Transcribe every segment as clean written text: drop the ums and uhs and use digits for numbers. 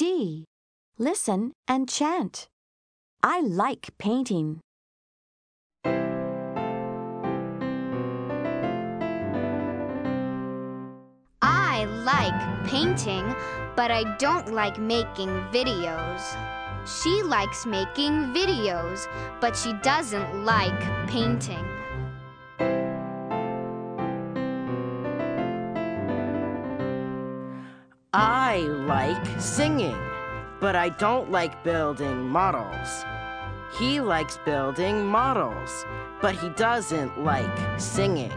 D. Listen and chant. I like painting. I like painting, but I don't like making videos. She likes making videos, but she doesn't like painting. I like singing, but I don't like building models. He likes building models, but he doesn't like singing.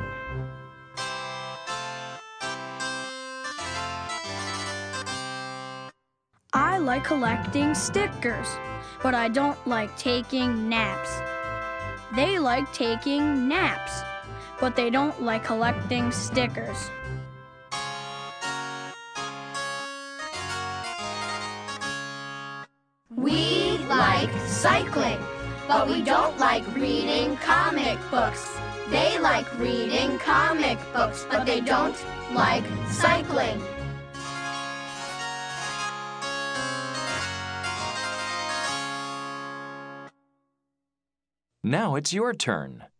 I like collecting stickers, but I don't like taking naps. They like taking naps, but they don't like collecting stickers. We like cycling, but we don't like reading comic books. They like reading comic books, but they don't like cycling. Now it's your turn.